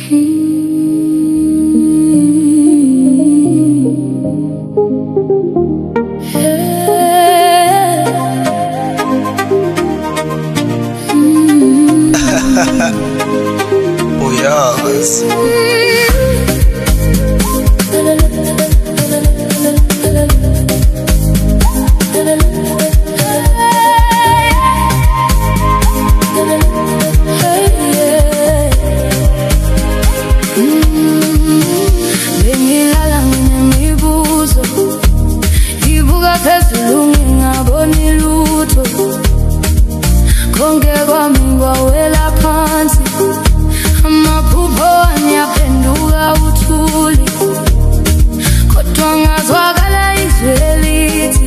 Boyaz. Bengilala nginemibuzo, ngibuka phezulu ngingaboni lutho, konke kwami kwawela phansi, amaphupho ami aphenduka uthuli, kodwa ngazwakala izwi elithi,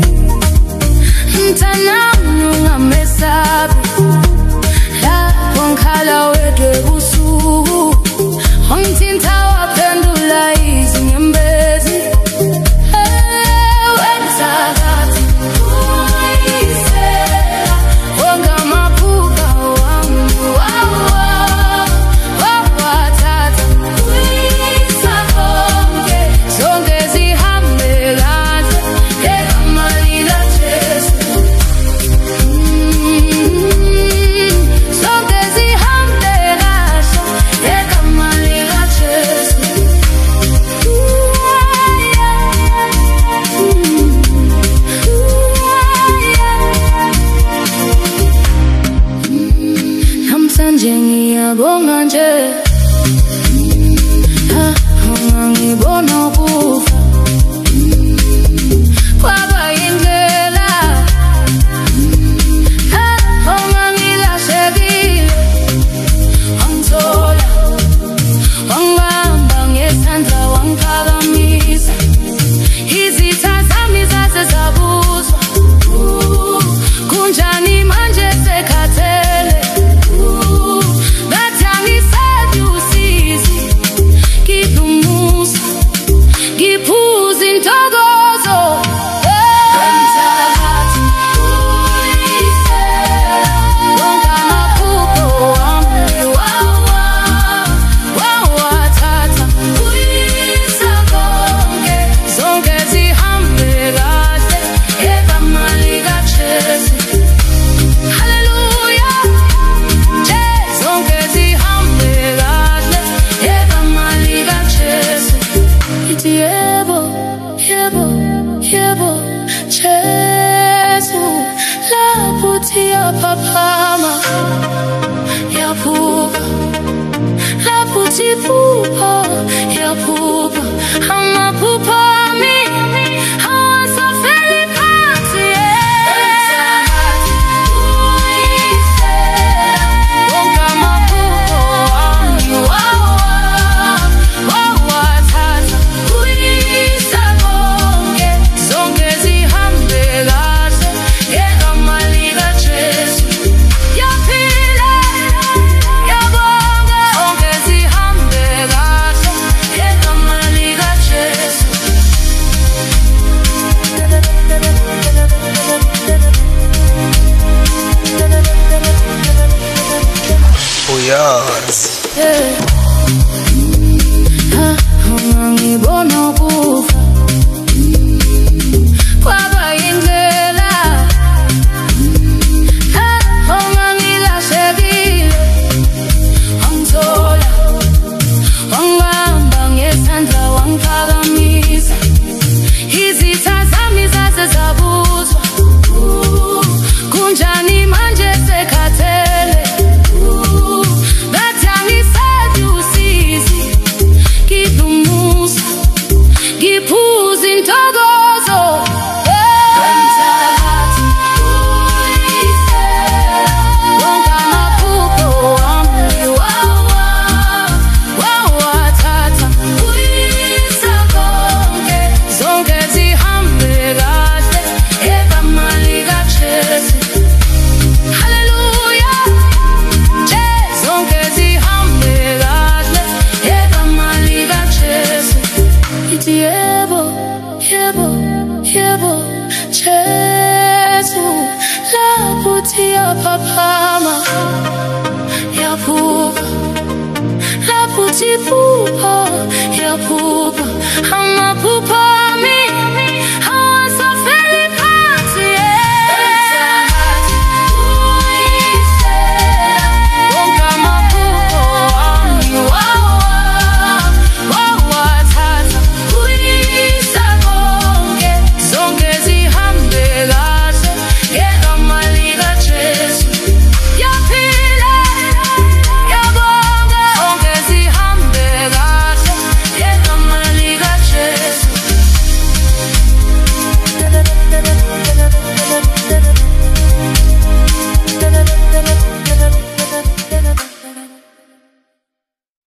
mntanami ungamesabi, lapho ngikhala wedwa ebusuku, wangithinta waphendula izinyembezi. Wenza kahle uyisela, wonke amaphupho wami wawathatha, uyisa konke, zonke zihambe kahle, ngegama likaJesu. Zonke zihambe kahle, ngegama likaJesu. Namhlanje ngiyabonga nje, ngibona ukufa kwaba yindlela, ngilahlekile, wangithola, wangibamba ngesandla, wangiphakamisa, izitha zami zase zabuzwa, kunjani manje sekhathele, ngathi angisedi usizi, ngiphe umusa, ngiphuze intokozo. Wenza kahle uyisela, wonke amaphupho wami wawathatha, uyisa konke, zonke zihambe kahle, ngegama likaJesu. Haleluya, zonke zihambe kahle, ngegama likaJesu. Ithi yebo, yebo, yebo, Jesu, lapho uthi yaphaphama, yaphupha, lapho uthi phupha, yaphupha, amaphupho ami awasafeli phansi. Wonke amaphupho ami wawathatha, uyisa konke, zonke zihambe kahle, ngegama likaJesu. Yaphila, yabonga, zonke zihambe kahle, ngegama likaJesu. Boyaz. Ngibona ukufa kwaba